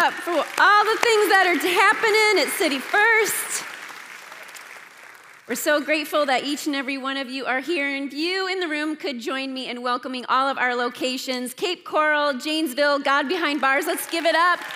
up for all the things that are happening at City First. We're so grateful that each and every one of you are here, and you in the room could join me in welcoming all of our locations: Cape Coral, Janesville, God Behind Bars. Let's give it up.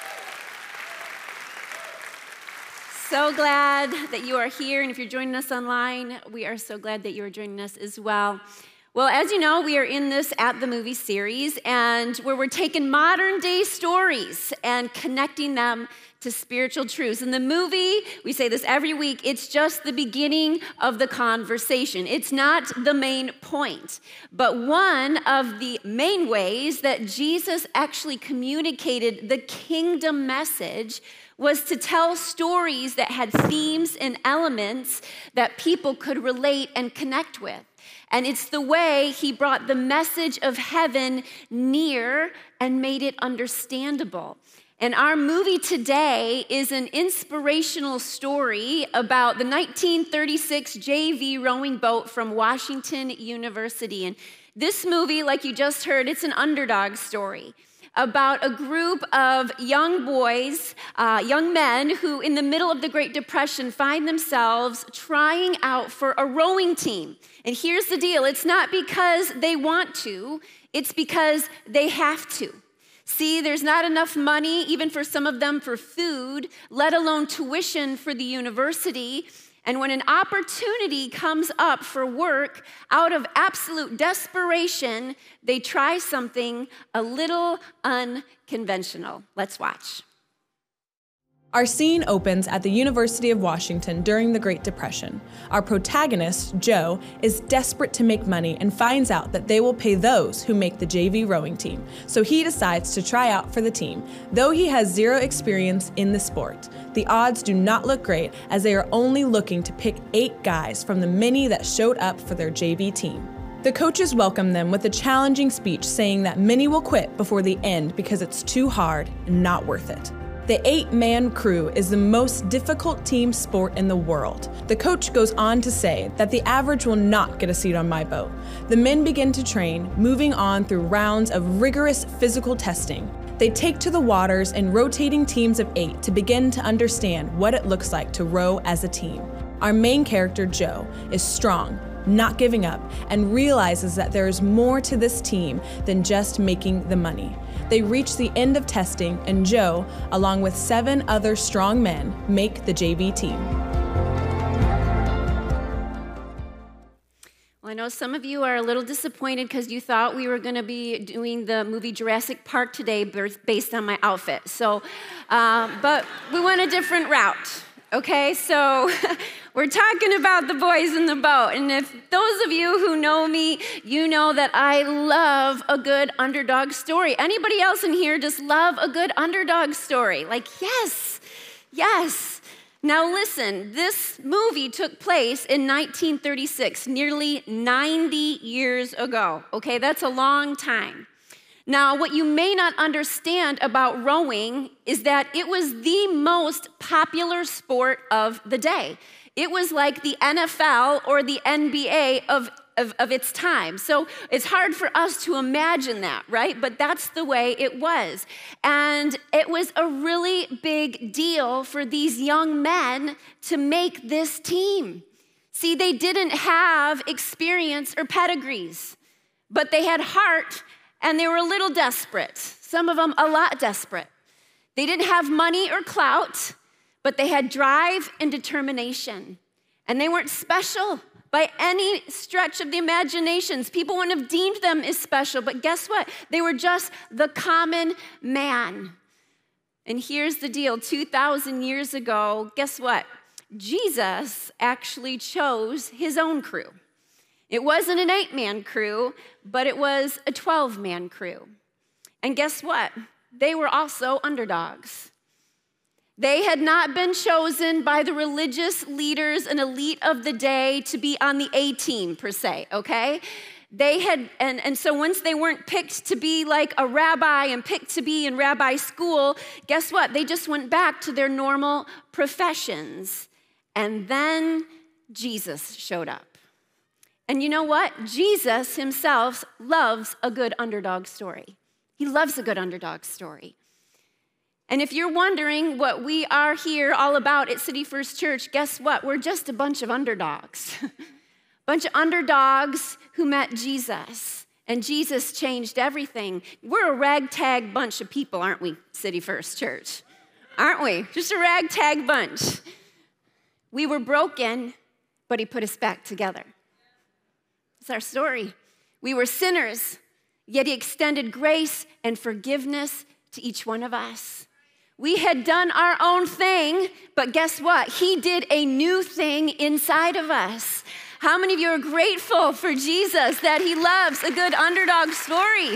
So glad that you are here, and if you're joining us online, we are so glad that you are joining us as well. Well, as you know, we are in this At the Movie series, and where we're taking modern day stories and connecting them to spiritual truths. In the movie, we say this every week, it's just the beginning of the conversation. It's not the main point. But one of the main ways that Jesus actually communicated the kingdom message was to tell stories that had themes and elements that people could relate and connect with. And it's the way he brought the message of heaven near and made it understandable. And our movie today is an inspirational story about the 1936 JV rowing boat from Washington University. And this movie, like you just heard, it's an underdog story about a group of young boys, young men who in the middle of the Great Depression find themselves trying out for a rowing team. And here's the deal, it's not because they want to, it's because they have to. See, there's not enough money, even for some of them, for food, let alone tuition for the university. And when an opportunity comes up for work, out of absolute desperation, they try something a little unconventional. Let's watch. Our scene opens at the University of Washington during the Great Depression. Our protagonist, Joe, is desperate to make money and finds out that they will pay those who make the JV rowing team. So he decides to try out for the team. Though he has zero experience in the sport, the odds do not look great as they are only looking to pick 8 guys from the many that showed up for their JV team. The coaches welcome them with a challenging speech saying that many will quit before the end because it's too hard and not worth it. The 8-man crew is the most difficult team sport in the world. The coach goes on to say that the average will not get a seat on my boat. The men begin to train, moving on through rounds of rigorous physical testing. They take to the waters in rotating teams of 8 to begin to understand what it looks like to row as a team. Our main character, Joe, is strong, not giving up, and realizes that there is more to this team than just making the money. They reach the end of testing, and Joe, along with 7 other strong men, make the JV team. Well, I know some of you are a little disappointed because you thought we were going to be doing the movie Jurassic Park today based on my outfit. But we went a different route. Okay, so we're talking about the boys in the boat. And if those of you who know me, you know that I love a good underdog story. Anybody else in here just love a good underdog story? Like, yes. Now listen, this movie took place in 1936, nearly 90 years ago. Okay, that's a long time. Now, what you may not understand about rowing is that it was the most popular sport of the day. It was like the NFL or the NBA of its time. So it's hard for us to imagine that, right? But that's the way it was. And it was a really big deal for these young men to make this team. See, they didn't have experience or pedigrees, but they had heart. And they were a little desperate, some of them a lot desperate. They didn't have money or clout, but they had drive and determination. And they weren't special by any stretch of the imaginations. People wouldn't have deemed them as special, but guess what? They were just the common man. And here's the deal, 2,000 years ago, guess what? Jesus actually chose his own crew. It wasn't an 8-man crew, but it was a 12-man crew. And guess what? They were also underdogs. They had not been chosen by the religious leaders and elite of the day to be on the A team, per se, okay? They had, and so once they weren't picked to be like a rabbi and picked to be in rabbi school, guess what? They just went back to their normal professions. And then Jesus showed up. And you know what? Jesus himself loves a good underdog story. He loves a good underdog story. And if you're wondering what we are here all about at City First Church, guess what? We're just a bunch of underdogs. Bunch of underdogs who met Jesus. And Jesus changed everything. We're a ragtag bunch of people, aren't we, City First Church? Aren't we? Just a ragtag bunch. We were broken, but he put us back together. It's our story. We were sinners, yet he extended grace and forgiveness to each one of us. We had done our own thing, but guess what? He did a new thing inside of us. How many of you are grateful for Jesus, that he loves a good underdog story?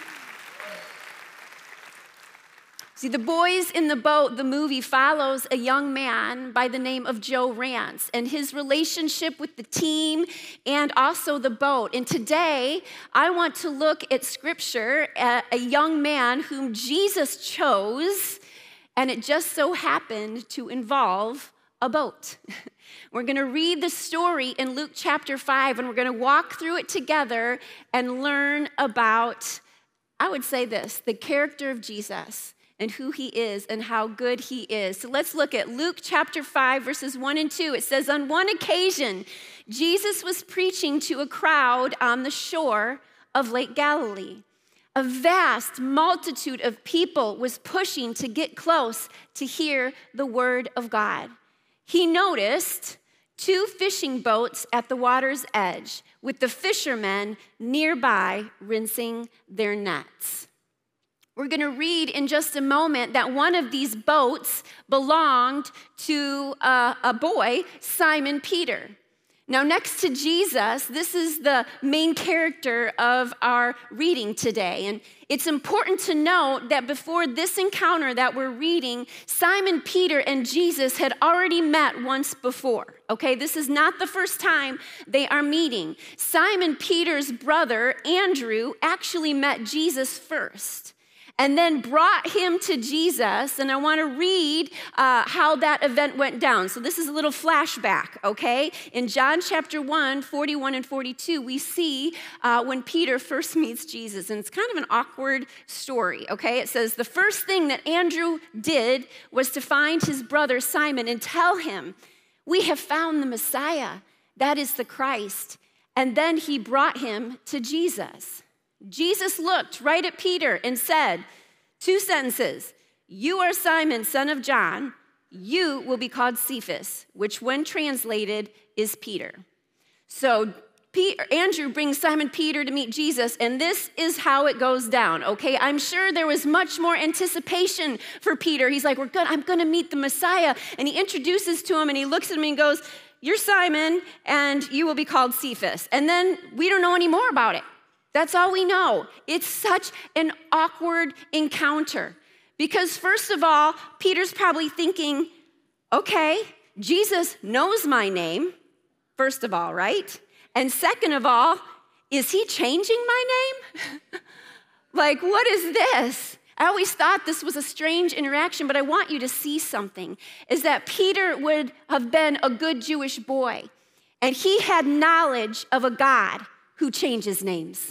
See, The Boys in the Boat, the movie, follows a young man by the name of Joe Rance and his relationship with the team and also the boat. And today, I want to look at Scripture at a young man whom Jesus chose, and it just so happened to involve a boat. We're going to read the story in Luke chapter 5, and we're going to walk through it together and learn about, I would say this, the character of Jesus and who he is and how good he is. So let's look at Luke chapter 5, verses 1 and 2. It says, on one occasion, Jesus was preaching to a crowd on the shore of Lake Galilee. A vast multitude of people was pushing to get close to hear the word of God. He noticed 2 fishing boats at the water's edge, with the fishermen nearby rinsing their nets. We're going to read in just a moment that one of these boats belonged to a boy, Simon Peter. Now, next to Jesus, this is the main character of our reading today. And it's important to note that before this encounter that we're reading, Simon Peter and Jesus had already met once before. Okay, this is not the first time they are meeting. Simon Peter's brother, Andrew, actually met Jesus first, and then brought him to Jesus, and I want to read how that event went down. So this is a little flashback, okay? In John chapter 1, 41 and 42, we see when Peter first meets Jesus, and it's kind of an awkward story, okay? It says, the first thing that Andrew did was to find his brother Simon and tell him, we have found the Messiah, that is the Christ. And then he brought him to Jesus. Jesus looked right at Peter and said, 2 sentences, you are Simon, son of John. You will be called Cephas, which when translated is Peter. So Andrew brings Simon Peter to meet Jesus, and this is how it goes down, okay? I'm sure there was much more anticipation for Peter. He's like, I'm going to meet the Messiah. And he introduces to him, and he looks at him and goes, you're Simon, and you will be called Cephas. And then we don't know any more about it. That's all we know. It's such an awkward encounter because, first of all, Peter's probably thinking, okay, Jesus knows my name, first of all, right? And second of all, is he changing my name? Like, what is this? I always thought this was a strange interaction, but I want you to see something, is that Peter would have been a good Jewish boy, and he had knowledge of a God who changes names.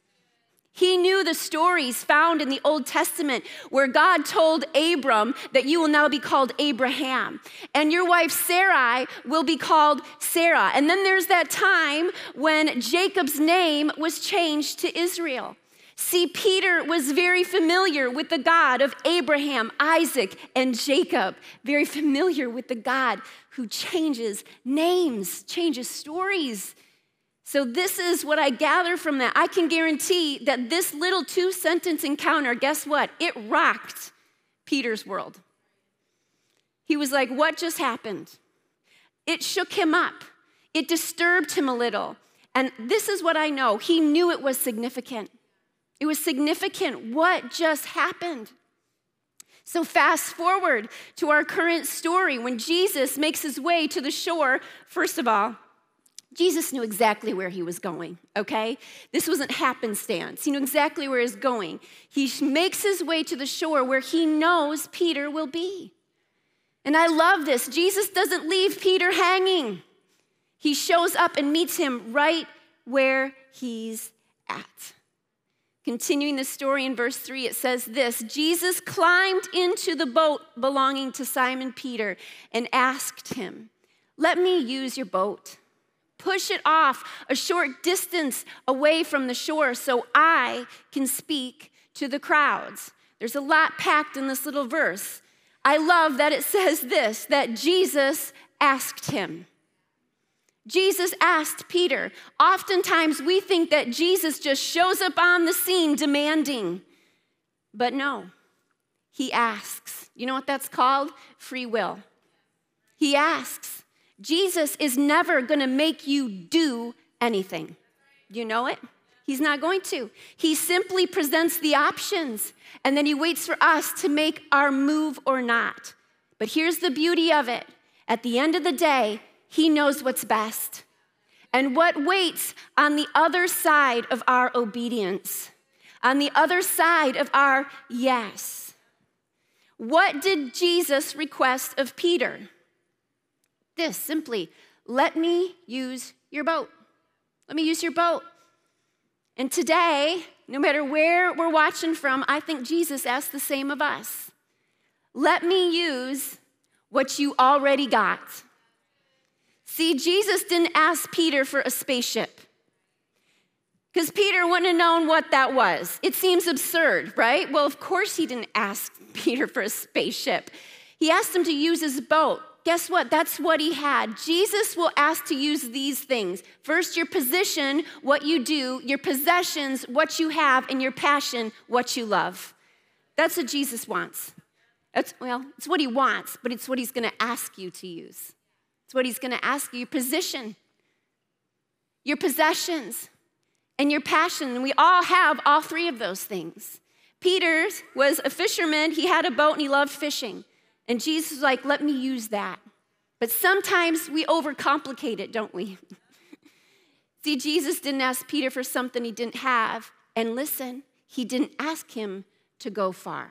He knew the stories found in the Old Testament where God told Abram that you will now be called Abraham, and your wife Sarai will be called Sarah. And then there's that time when Jacob's name was changed to Israel. See, Peter was very familiar with the God of Abraham, Isaac, and Jacob, very familiar with the God who changes names, changes stories. So this is what I gather from that. I can guarantee that this little 2-sentence encounter, guess what? It rocked Peter's world. He was like, what just happened? It shook him up. It disturbed him a little. And this is what I know. He knew it was significant. It was significant. What just happened? So fast forward to our current story. When Jesus makes his way to the shore, first of all, Jesus knew exactly where he was going, okay? This wasn't happenstance. He knew exactly where he was going. He makes his way to the shore where he knows Peter will be. And I love this. Jesus doesn't leave Peter hanging. He shows up and meets him right where he's at. Continuing the story in verse 3, it says this: Jesus climbed into the boat belonging to Simon Peter and asked him, "Let me use your boat. Push it off a short distance away from the shore so I can speak to the crowds." There's a lot packed in this little verse. I love that it says this, that Jesus asked him. Jesus asked Peter. Oftentimes we think that Jesus just shows up on the scene demanding, but no, he asks. You know what that's called? Free will. He asks. Jesus is never going to make you do anything. You know it? He's not going to. He simply presents the options, and then he waits for us to make our move or not. But here's the beauty of it. At the end of the day, he knows what's best and what waits on the other side of our obedience, on the other side of our yes. What did Jesus request of Peter? This, simply, let me use your boat. Let me use your boat. And today, no matter where we're watching from, I think Jesus asked the same of us. Let me use what you already got. See, Jesus didn't ask Peter for a spaceship, because Peter wouldn't have known what that was. It seems absurd, right? Well, of course he didn't ask Peter for a spaceship. He asked him to use his boat. Guess what? That's what he had. Jesus will ask to use these things. First, your position, what you do, your possessions, what you have, and your passion, what you love. That's what Jesus wants. It's what he wants, but it's what he's going to ask you to use. It's what he's going to ask you, your position, your possessions, and your passion. And we all have all three of those things. Peter was a fisherman. He had a boat, and he loved fishing. And Jesus was like, let me use that. But sometimes we overcomplicate it, don't we? See, Jesus didn't ask Peter for something he didn't have. And listen, he didn't ask him to go far.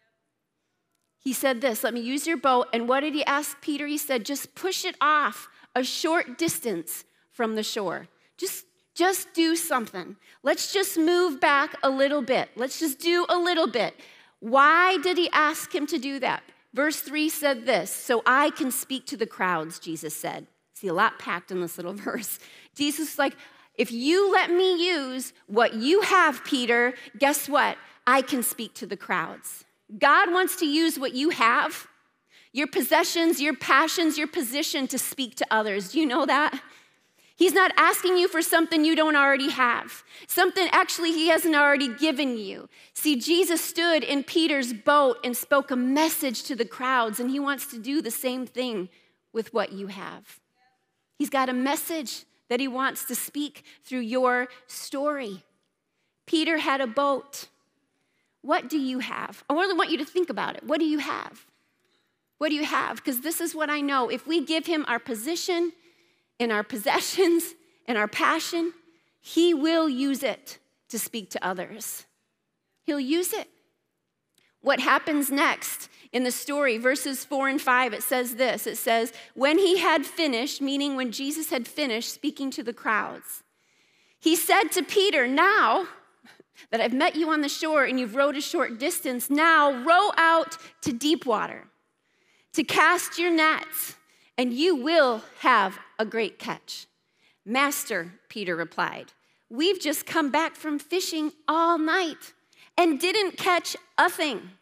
He said this, let me use your boat. And what did he ask Peter? He said, just push it off a short distance from the shore. Just do something. Let's just move back a little bit. Let's just do a little bit. Why did he ask him to do that? Verse 3 said this, so I can speak to the crowds, Jesus said. See, a lot packed in this little verse. Jesus is like, if you let me use what you have, Peter, guess what? I can speak to the crowds. God wants to use what you have, your possessions, your passions, your position to speak to others. Do you know that? He's not asking you for something you don't already have, something actually he hasn't already given you. See, Jesus stood in Peter's boat and spoke a message to the crowds, and he wants to do the same thing with what you have. He's got a message that he wants to speak through your story. Peter had a boat. What do you have? I really want you to think about it. What do you have? What do you have? Because this is what I know. If we give him our position and our possessions and our passion, he will use it to speak to others. He'll use it. What happens next in the story, verses 4 and 5, it says this. It says, when he had finished, meaning when Jesus had finished speaking to the crowds, he said to Peter, now that I've met you on the shore and you've rowed a short distance, now row out to deep water to cast your nets, and you will have a great catch. Master, Peter replied, we've just come back from fishing all night and didn't catch a thing.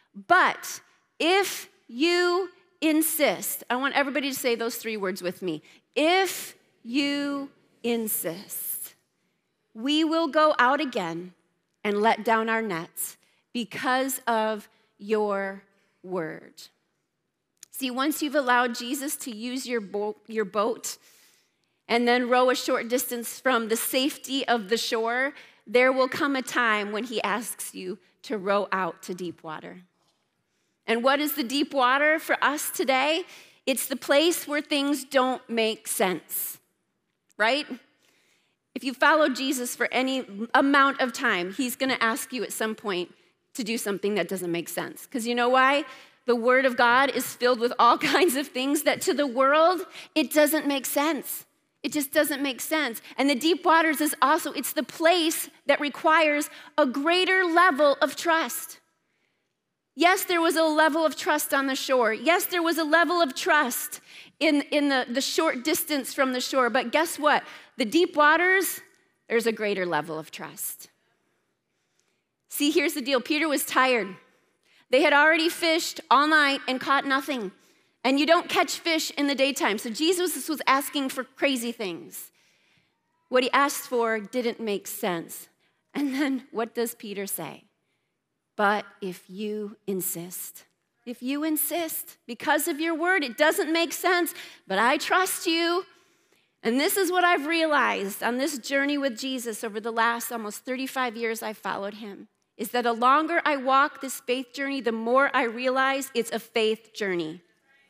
But if you insist, I want everybody to say those three words with me. If you insist, we will go out again and let down our nets because of your word. See, once you've allowed Jesus to use your boat and then row a short distance from the safety of the shore, there will come a time when he asks you to row out to deep water. And what is the deep water for us today? It's the place where things don't make sense, right? If you follow Jesus for any amount of time, he's going to ask you at some point to do something that doesn't make sense. Because you know why? The Word of God is filled with all kinds of things that to the world, it doesn't make sense. It just doesn't make sense. And the deep waters is also, it's the place that requires a greater level of trust. Yes, there was a level of trust on the shore. Yes, there was a level of trust in the short distance from the shore. But guess what? The deep waters, there's a greater level of trust. See, here's the deal. Peter was tired. They had already fished all night and caught nothing. And you don't catch fish in the daytime. So Jesus was asking for crazy things. What he asked for didn't make sense. And then what does Peter say? But if you insist, because of your word, it doesn't make sense, but I trust you. And this is what I've realized on this journey with Jesus over the last almost 35 years I've followed him, is that the longer I walk this faith journey, the more I realize it's a faith journey.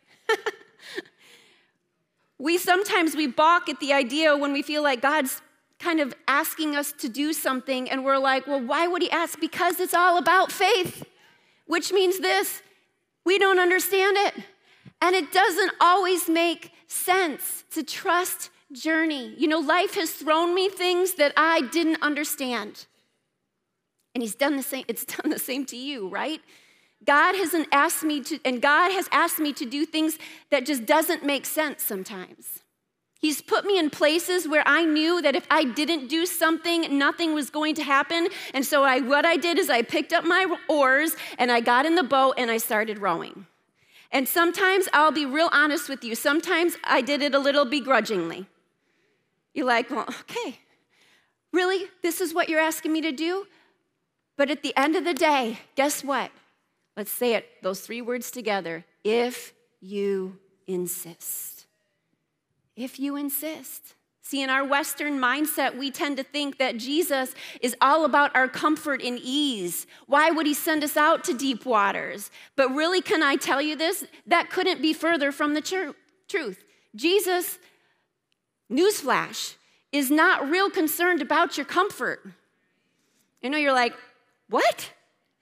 We balk at the idea when we feel like God's kind of asking us to do something, and we're like, well, why would he ask? Because it's all about faith, which means this: we don't understand it. And it doesn't always make sense. It's a trust journey. You know, life has thrown me things that I didn't understand. And it's done the same to you, right? God has asked me to do things that just doesn't make sense sometimes. He's put me in places where I knew that if I didn't do something, nothing was going to happen. And so what I did is I picked up my oars and I got in the boat and I started rowing. And sometimes, I'll be real honest with you, sometimes I did it a little begrudgingly. You're like, well, okay, really? This is what you're asking me to do? But at the end of the day, guess what? Let's say it, those three words together. If you insist. If you insist. See, in our Western mindset, we tend to think that Jesus is all about our comfort and ease. Why would he send us out to deep waters? But really, can I tell you this? That couldn't be further from the truth. Jesus, newsflash, is not real concerned about your comfort. You know, you're like, what?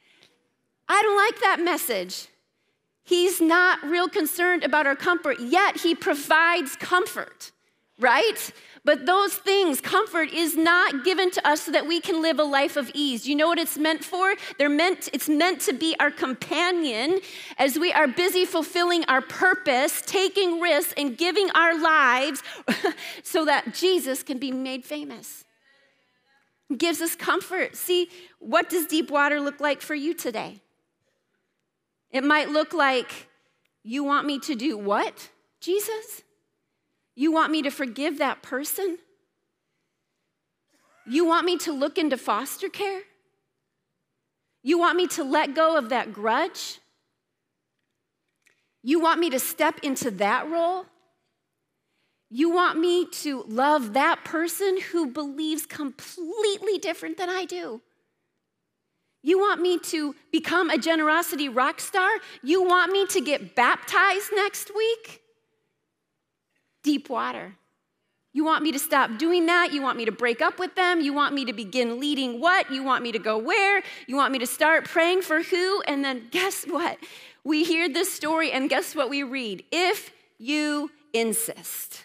I don't like that message. He's not real concerned about our comfort, yet he provides comfort, right? But those things, comfort is not given to us so that we can live a life of ease. You know what it's meant for? It's meant to be our companion as we are busy fulfilling our purpose, taking risks, and giving our lives so that Jesus can be made famous. It gives us comfort. See, what does deep water look like for you today? It might look like, you want me to do what, Jesus? You want me to forgive that person? You want me to look into foster care? You want me to let go of that grudge? You want me to step into that role? You want me to love that person who believes completely different than I do? You want me to become a generosity rock star? You want me to get baptized next week? Deep water. You want me to stop doing that? You want me to break up with them? You want me to begin leading what? You want me to go where? You want me to start praying for who? And then guess what? We hear this story and guess what we read? If you insist.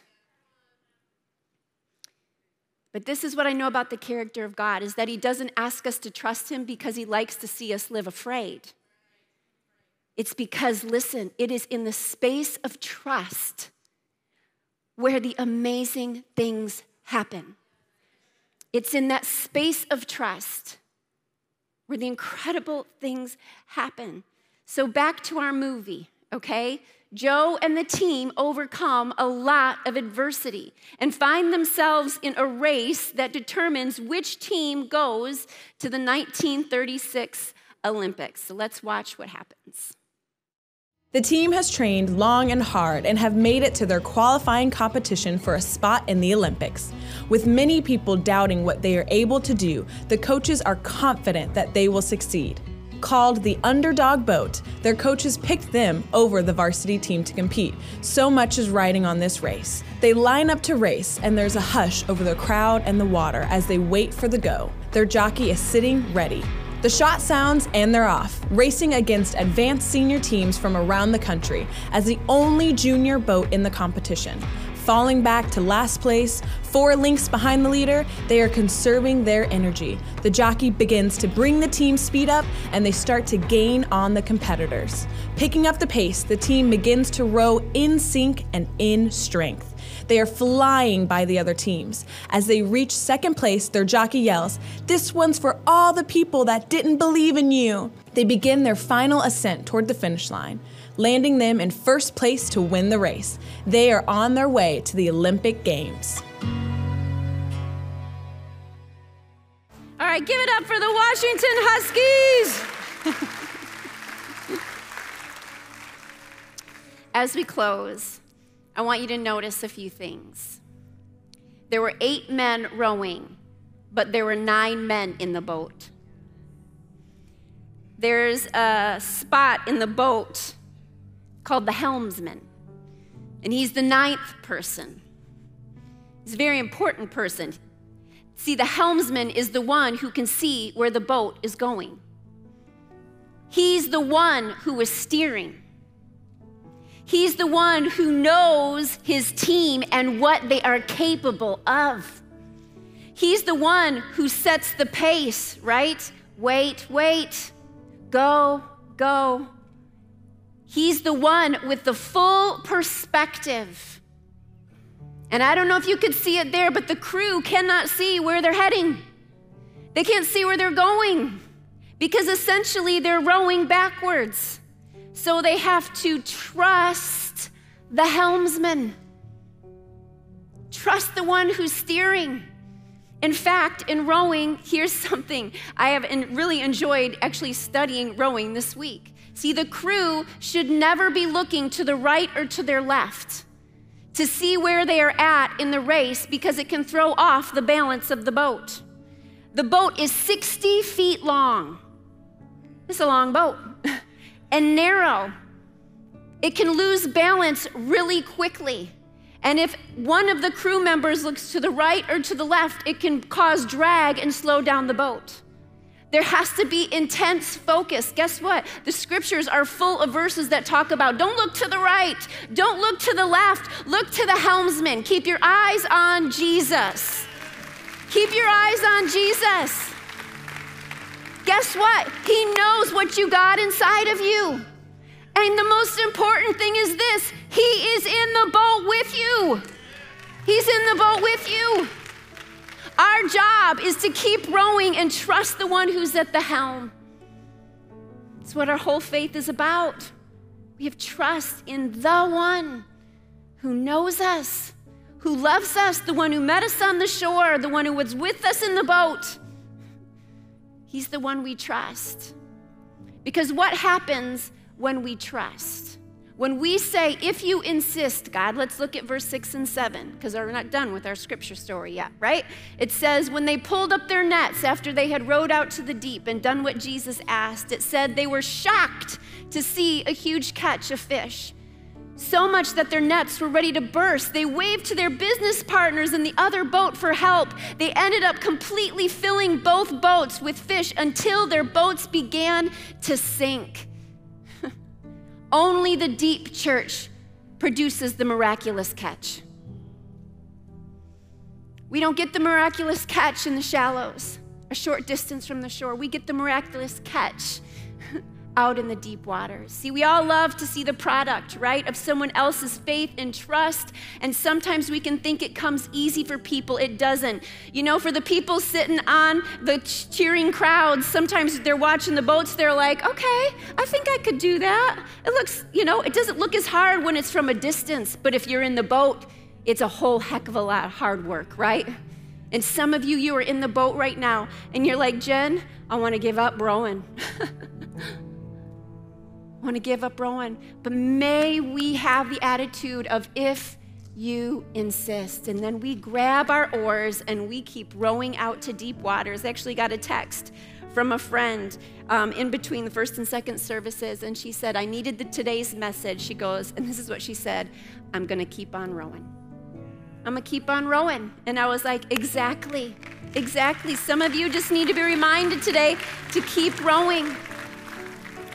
But this is what I know about the character of God, is that he doesn't ask us to trust him because he likes to see us live afraid. It's because, listen, it is in the space of trust where the amazing things happen. It's in that space of trust where the incredible things happen. So back to our movie, okay? Joe and the team overcome a lot of adversity and find themselves in a race that determines which team goes to the 1936 Olympics. So let's watch what happens. The team has trained long and hard and have made it to their qualifying competition for a spot in the Olympics. With many people doubting what they are able to do, the coaches are confident that they will succeed. Called the underdog boat, their coaches picked them over the varsity team to compete. So much is riding on this race. They line up to race, and there's a hush over the crowd and the water as they wait for the go. Their jockey is sitting ready. The shot sounds and they're off, racing against advanced senior teams from around the country as the only junior boat in the competition. falling back to last place, 4 lengths behind the leader, they are conserving their energy. The jockey begins to bring the team speed up, and they start to gain on the competitors. Picking up the pace, the team begins to row in sync and in strength. They are flying by the other teams. As they reach second place, their jockey yells, "This one's for all the people that didn't believe in you." They begin their final ascent toward the finish line, landing them in first place to win the race. They are on their way to the Olympic Games. All right, give it up for the Washington Huskies. As we close, I want you to notice a few things. There were 8 men rowing, but there were 9 men in the boat. There's a spot in the boat called the helmsman, and he's the 9th person. He's a very important person. See, the helmsman is the one who can see where the boat is going. He's the one who is steering. He's the one who knows his team and what they are capable of. He's the one who sets the pace, right? Wait, go. He's the one with the full perspective. And I don't know if you could see it there, but the crew cannot see where they're heading. They can't see where they're going because essentially they're rowing backwards. So they have to trust the helmsman. Trust the one who's steering. In fact, in rowing, here's something I have really enjoyed actually studying rowing this week. See, the crew should never be looking to the right or to their left to see where they are at in the race because it can throw off the balance of the boat. The boat is 60 feet long. It's a long boat. And narrow. It can lose balance really quickly. And if one of the crew members looks to the right or to the left, it can cause drag and slow down the boat. There has to be intense focus. Guess what? The scriptures are full of verses that talk about don't look to the right, don't look to the left, look to the helmsman. Keep your eyes on Jesus. Keep your eyes on Jesus. Guess what? He knows what you got inside of you. And the most important thing is this: he is in the boat with you. He's in the boat with you. Our job is to keep rowing and trust the one who's at the helm. It's what our whole faith is about. We have trust in the one who knows us, who loves us, the one who met us on the shore, the one who was with us in the boat. He's the one we trust. Because what happens when we trust? When we say, if you insist, God, let's look at verse 6 and 7, because we're not done with our scripture story yet, right? It says, when they pulled up their nets after they had rowed out to the deep and done what Jesus asked, it said they were shocked to see a huge catch of fish. So much that their nets were ready to burst. They waved to their business partners in the other boat for help. They ended up completely filling both boats with fish until their boats began to sink. Only the deep church produces the miraculous catch. We don't get the miraculous catch in the shallows, a short distance from the shore. We get the miraculous catch out in the deep waters. See, we all love to see the product, right, of someone else's faith and trust, and sometimes we can think it comes easy for people. It doesn't. You know, for the people sitting on the cheering crowds, sometimes they're watching the boats, they're like, okay, I think I could do that. It looks, it doesn't look as hard when it's from a distance, but if you're in the boat, it's a whole heck of a lot of hard work, right? And some of you are in the boat right now, and you're like, Jen, I want to give up rowing. Want to give up rowing, but may we have the attitude of if you insist, and then we grab our oars and we keep rowing out to deep waters. I actually got a text from a friend in between the first and second services, and she said, I needed today's message. She goes, and this is what she said, I'm gonna keep on rowing. I'm gonna keep on rowing. And I was like, exactly. Some of you just need to be reminded today to keep rowing.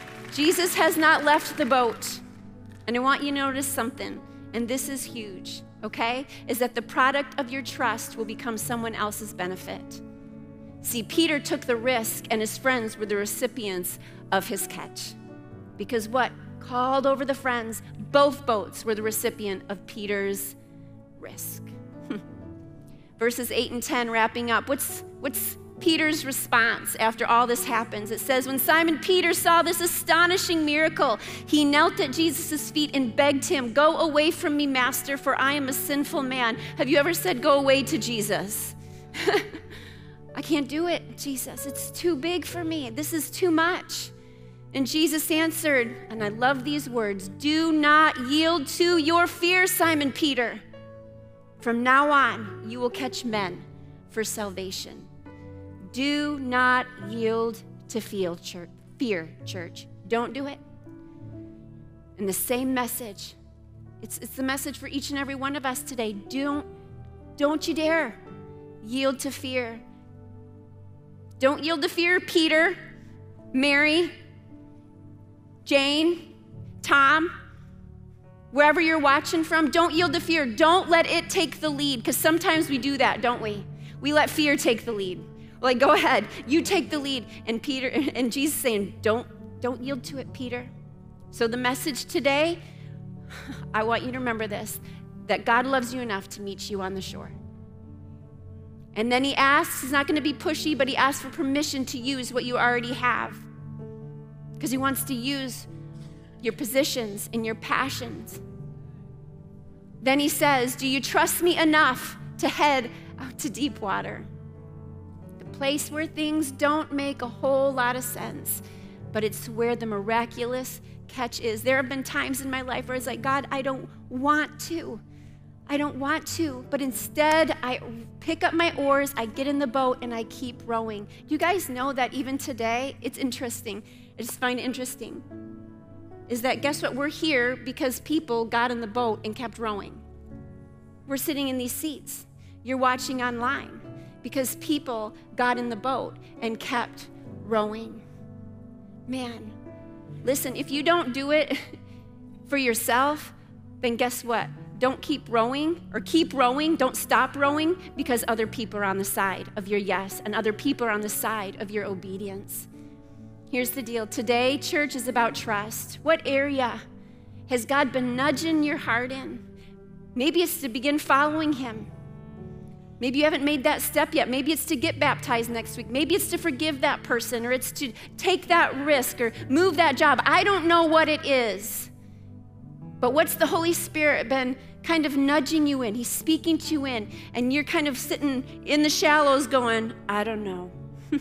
Jesus has not left the boat. And I want you to notice something, and this is huge. okay, is that the product of your trust will become someone else's benefit. See, Peter took the risk, and his friends were the recipients of his catch. Because what? Called over the friends, both boats were the recipient of Peter's risk. Verses 8 and 10, wrapping up. What's Peter's response after all this happens? It says, when Simon Peter saw this astonishing miracle, he knelt at Jesus' feet and begged him, "Go away from me, Master, for I am a sinful man." Have you ever said, "Go away" to Jesus? I can't do it, Jesus. It's too big for me. This is too much. And Jesus answered, and I love these words, "Do not yield to your fear, Simon Peter. From now on, you will catch men for salvation." Do not yield to fear, church. Don't do it. And the same message, it's the message for each and every one of us today. Don't you dare yield to fear. Don't yield to fear, Peter, Mary, Jane, Tom, wherever you're watching from. Don't yield to fear. Don't let it take the lead, because sometimes we do that, don't we? We let fear take the lead. We're like, go ahead, you take the lead. And Peter and Jesus saying, don't yield to it, Peter. So the message today, I want you to remember this, that God loves you enough to meet you on the shore. And then he asks, he's not going to be pushy, but he asks for permission to use what you already have. Because he wants to use your positions and your passions. Then he says, do you trust me enough to head out to deep water? The place where things don't make a whole lot of sense, but it's where the miraculous catch is. There have been times in my life where I was like, God, I don't want to, but instead I pick up my oars, I get in the boat, and I keep rowing. You guys know that even today, it's interesting. I just find it interesting, is that guess what? We're here because people got in the boat and kept rowing. We're sitting in these seats. You're watching online because people got in the boat and kept rowing. Man, listen, if you don't do it for yourself, then guess what? Don't keep rowing, or keep rowing. Don't stop rowing, because other people are on the side of your yes, and other people are on the side of your obedience. Here's the deal. Today, church is about trust. What area has God been nudging your heart in? Maybe it's to begin following him. Maybe you haven't made that step yet. Maybe it's to get baptized next week. Maybe it's to forgive that person, or it's to take that risk or move that job. I don't know what it is. But what's the Holy Spirit been kind of nudging you in? He's speaking to you in, and you're kind of sitting in the shallows going, I don't know.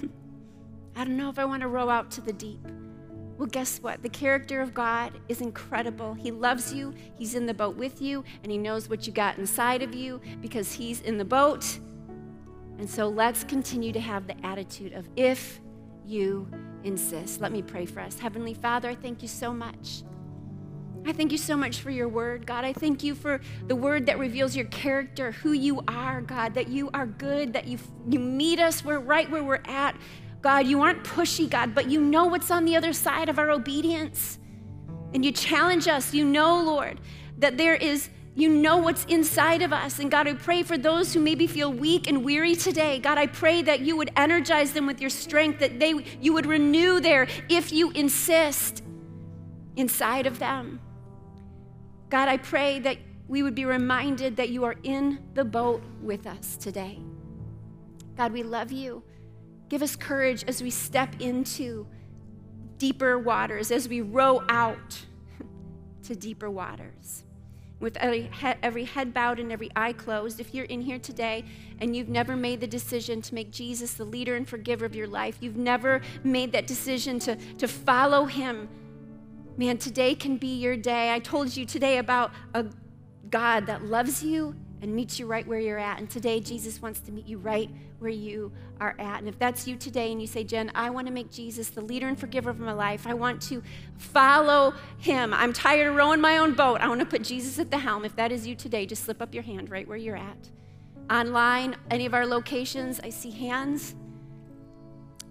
I don't know if I want to row out to the deep. Well, guess what? The character of God is incredible. He loves you. He's in the boat with you, and he knows what you got inside of you because he's in the boat. And so let's continue to have the attitude of if you insist. Let me pray for us. Heavenly Father, I thank you so much. I thank you so much for your word, God. I thank you for the word that reveals your character, who you are, God, that you are good, that you meet us right where we're at. God, you aren't pushy, God, but you know what's on the other side of our obedience. And you challenge us. You know, Lord, that you know what's inside of us. And God, I pray for those who maybe feel weak and weary today. God, I pray that you would energize them with your strength, that you would renew their if you insist inside of them. God, I pray that we would be reminded that you are in the boat with us today. God, we love you. Give us courage as we step into deeper waters, as we row out to deeper waters. With every head bowed and every eye closed, if you're in here today and you've never made the decision to make Jesus the leader and forgiver of your life, you've never made that decision to follow him, man, today can be your day. I told you today about a God that loves you and meets you right where you're at. And today, Jesus wants to meet you right where you are at. And if that's you today and you say, Jen, I want to make Jesus the leader and forgiver of my life. I want to follow him. I'm tired of rowing my own boat. I want to put Jesus at the helm. If that is you today, just slip up your hand right where you're at. Online, any of our locations, I see hands.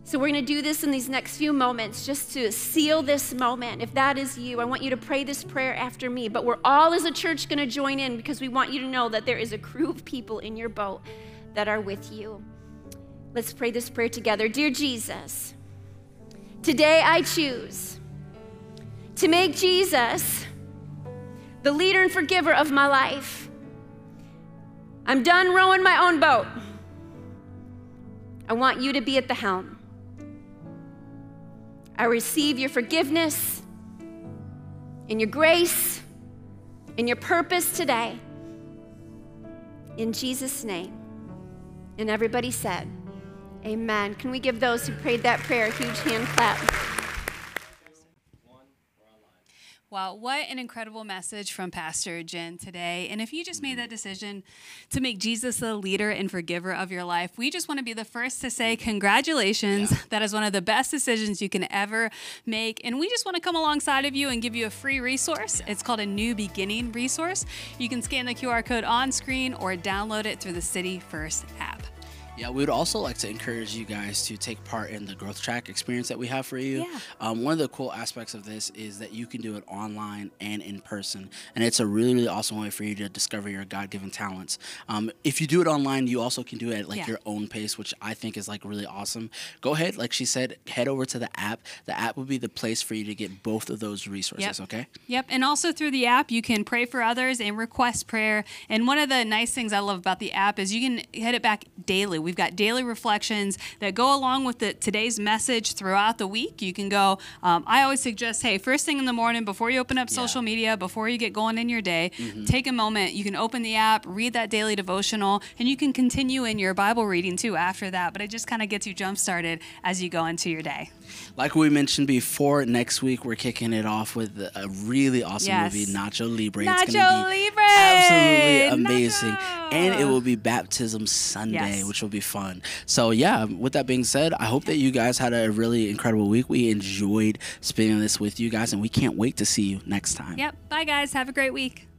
So we're going to do this in these next few moments just to seal this moment. If that is you, I want you to pray this prayer after me. But we're all as a church going to join in because we want you to know that there is a crew of people in your boat that are with you. Let's pray this prayer together. Dear Jesus, today I choose to make Jesus the leader and forgiver of my life. I'm done rowing my own boat. I want you to be at the helm. I receive your forgiveness and your grace and your purpose today. In Jesus' name. And everybody said, amen. Can we give those who prayed that prayer a huge hand clap? Wow, what an incredible message from Pastor Jen today. And if you just made that decision to make Jesus the leader and forgiver of your life, we just want to be the first to say congratulations. Yeah. That is one of the best decisions you can ever make. And we just want to come alongside of you and give you a free resource. It's called a New Beginning resource. You can scan the QR code on screen or download it through the City First app. Yeah, we would also like to encourage you guys to take part in the Growth Track experience that we have for you. Yeah. One of the cool aspects of this is that you can do it online and in person, and it's a really, really awesome way for you to discover your God-given talents. If you do it online, you also can do it at your own pace, which I think is really awesome. Go ahead, like she said, head over to the app. The app will be the place for you to get both of those resources, okay? Yep, and also through the app, you can pray for others and request prayer. And one of the nice things I love about the app is you can hit it back daily. We've got daily reflections that go along with today's message throughout the week. You can go, I always suggest, hey, first thing in the morning, before you open up social media, before you get going in your day, take a moment. You can open the app, read that daily devotional, and you can continue in your Bible reading too after that. But it just kind of gets you jump-started as you go into your day. Like we mentioned before, next week we're kicking it off with a really awesome movie, Nacho Libre. It's going to be absolutely amazing. Nacho. And it will be Baptism Sunday, which will be fun. So yeah, with that being said, I hope that you guys had a really incredible week. We enjoyed spending this with you guys, and we can't wait to see you next time. Yep. Bye, guys. Have a great week.